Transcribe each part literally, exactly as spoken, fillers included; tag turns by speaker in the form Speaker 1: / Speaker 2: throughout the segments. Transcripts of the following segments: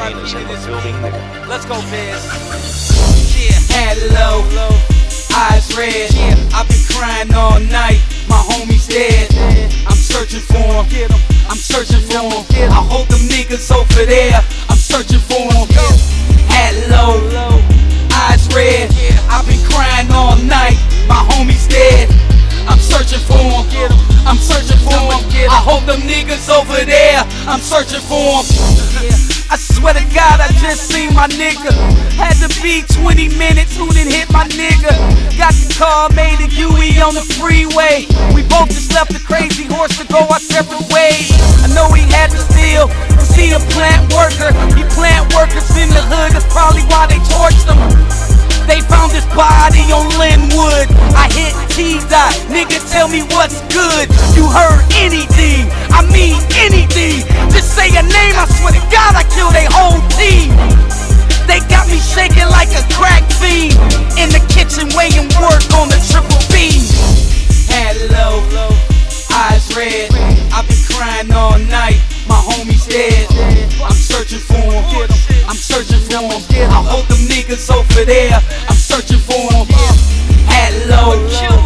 Speaker 1: Hyenas in the building.
Speaker 2: Let's go, Fizz. Yeah.
Speaker 3: Head low, eyes red. I've been crying all night. My homie's dead. I'm searching for him. I'm searching for him. I hope them niggas over there. I'm searching for him. Head low, eyes red. I've been crying all night. My homie's dead. I'm searching for him. I'm searching for him. I hope them niggas over there. I'm searching for him. I swear to God, I just seen my nigga. Had to be twenty minutes, who didn't hit my nigga? Got the car, made a U E on the freeway. We both just left the crazy horse to go our separate ways. I know he had to steal, cause he a plant worker. He plant workers in the hood, that's probably why they torched him. They found his body on Linwood. I hit T-Dot, nigga tell me what's good. You heard anything, I mean anything. Just say a name, I swear to God I kill they whole team. They got me shaking like a crack fiend. In the kitchen weighing work on the triple beam. Head low, eyes red. I've been crying all night, my homie's dead. I'm searching for him, I'm searching for him. I hope them niggas over there, I'm searching for him. Head low,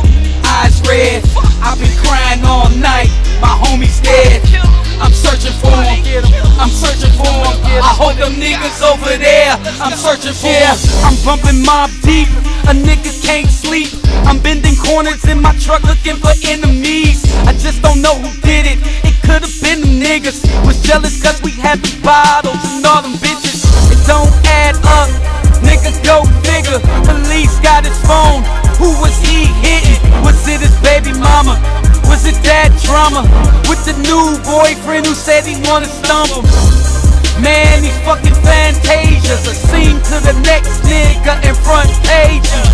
Speaker 3: eyes red. I've been crying all night, my homie's dead. I'm searching for him, I'm searching for him. I hope them niggas over there, I'm searching for him. I'm bumping Mob Deep, a nigga can't sleep. I'm bending corners in my truck looking for enemies. I just don't know who did it, it could've been them niggas. Was jealous cause we had the bottles and all them bitches. It don't add up, nigga go figure. Police got his phone, who was he hitting? Was it his baby mama? Was it that drama? With the new boyfriend who said he wanna stump him? Man, these fucking Fantasias are seen to the next nigga in front pages.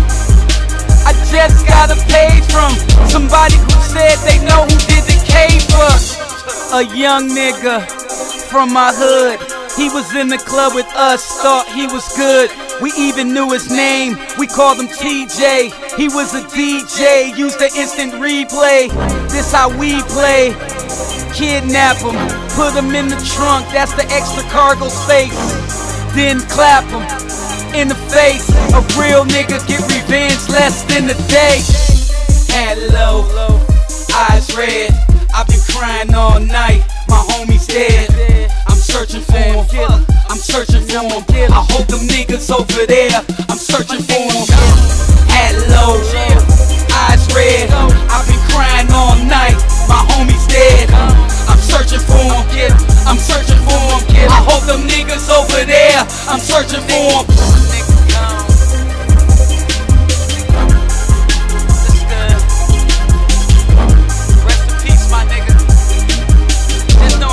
Speaker 3: I just got a page from somebody who said they know who did the caper. A young nigga from my hood, he was in the club with us, thought he was good. We even knew his name, we called him T J. He was a D J, used the instant replay. This how we play. Kidnap him, put him in the trunk, that's the extra cargo space. Then clap him in the face. A real nigga get revenge less than a day. Head low, eyes red. I've been crying all night, my homie's dead. I'm searching for him, I'm searching for him. I hope them niggas over there, I'm searching for him. Head low, eyes red. I've been crying all night, my homie's dead. I'm searching for him, I'm searching for him. I hope them niggas over there, I'm searching for him.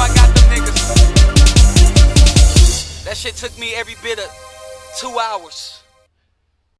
Speaker 3: That shit took me every bit of two hours.